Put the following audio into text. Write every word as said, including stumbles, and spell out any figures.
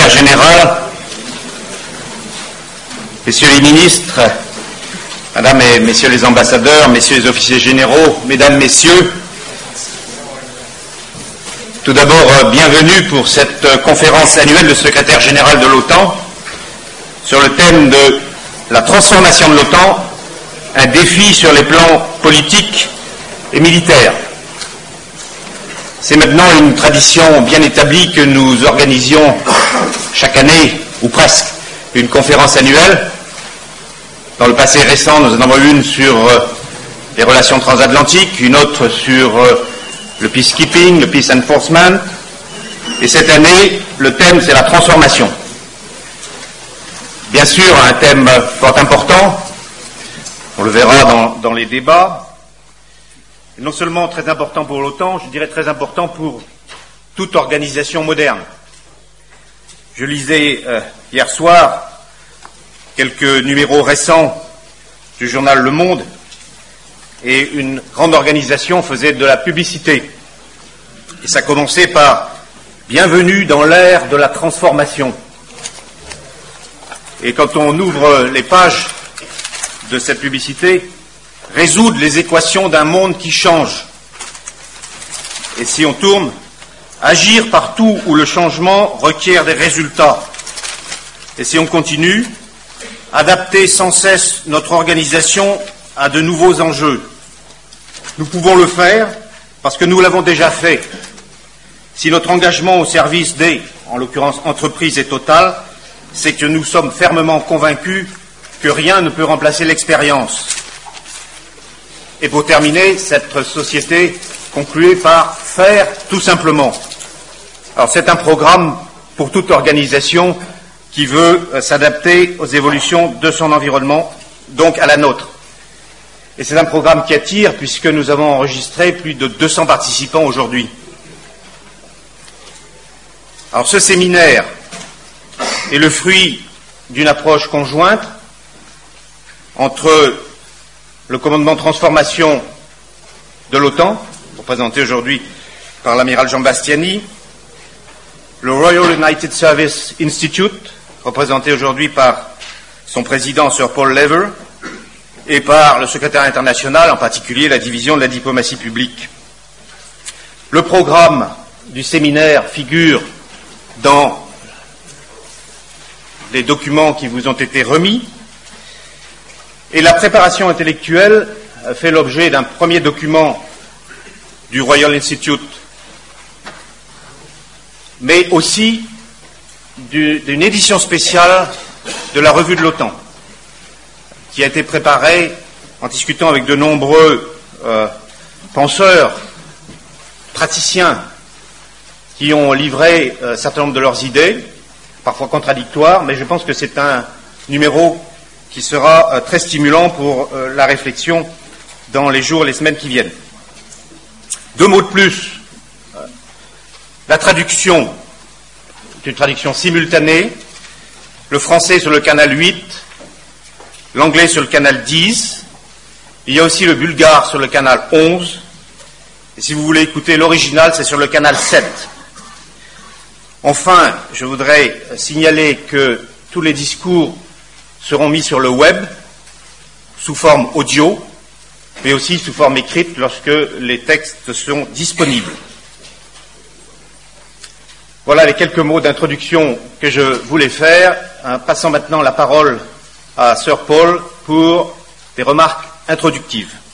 secrétaire général, messieurs les ministres, mesdames et messieurs les ambassadeurs, messieurs les officiers généraux, mesdames, messieurs, tout d'abord, bienvenue pour cette conférence annuelle du secrétaire général de l'OTAN sur le thème de la transformation de l'OTAN, un défi sur les plans politiques et militaires. C'est maintenant une tradition bien établie que nous organisions chaque année, ou presque, une conférence annuelle. Dans le passé récent, nous en avons une sur les relations transatlantiques, une autre sur le peacekeeping, le peace enforcement. Et cette année, le thème, c'est la transformation. Bien sûr, un thème fort important, on le verra dans, dans les débats. Et non seulement très important pour l'OTAN, je dirais très important pour toute organisation moderne. Je lisais euh, hier soir quelques numéros récents du journal Le Monde et une grande organisation faisait de la publicité. Et ça commençait par « Bienvenue dans l'ère de la transformation ». Et quand on ouvre les pages de cette publicité, résoudre les équations d'un monde qui change. Et si on tourne, agir partout où le changement requiert des résultats. Et si on continue, adapter sans cesse notre organisation à de nouveaux enjeux. Nous pouvons le faire parce que nous l'avons déjà fait. Si notre engagement au service des, en l'occurrence entreprises, est total, c'est que nous sommes fermement convaincus que rien ne peut remplacer l'expérience. Et pour terminer, cette société concluait par faire tout simplement. Alors c'est un programme pour toute organisation qui veut euh, s'adapter aux évolutions de son environnement, donc à la nôtre. Et c'est un programme qui attire puisque nous avons enregistré plus de deux cents participants aujourd'hui. Alors ce séminaire est le fruit d'une approche conjointe entre le commandement de transformation de l'OTAN, représenté aujourd'hui par l'amiral Jean Bastiani, le Royal United Service Institute, représenté aujourd'hui par son président Sir Paul Lever, et par le secrétaire international, en particulier la division de la diplomatie publique. Le programme du séminaire figure dans les documents qui vous ont été remis. Et la préparation intellectuelle fait l'objet d'un premier document du Royal Institute, mais aussi du, d'une édition spéciale de la revue de l'OTAN, qui a été préparée en discutant avec de nombreux euh, penseurs, praticiens, qui ont livré un euh, certain nombre de leurs idées, parfois contradictoires, mais je pense que c'est un numéro qui sera euh, très stimulant pour euh, la réflexion dans les jours et les semaines qui viennent. Deux mots de plus. Euh, la traduction est une traduction simultanée. Le français sur le canal huit, l'anglais sur le canal dix. Il y a aussi le bulgare sur le canal onze. Et si vous voulez écouter l'original, c'est sur le canal sept. Enfin, je voudrais signaler que tous les discours seront mis sur le web, sous forme audio, mais aussi sous forme écrite lorsque les textes sont disponibles. Voilà les quelques mots d'introduction que je voulais faire, en passant maintenant la parole à Sir Paul pour des remarques introductives.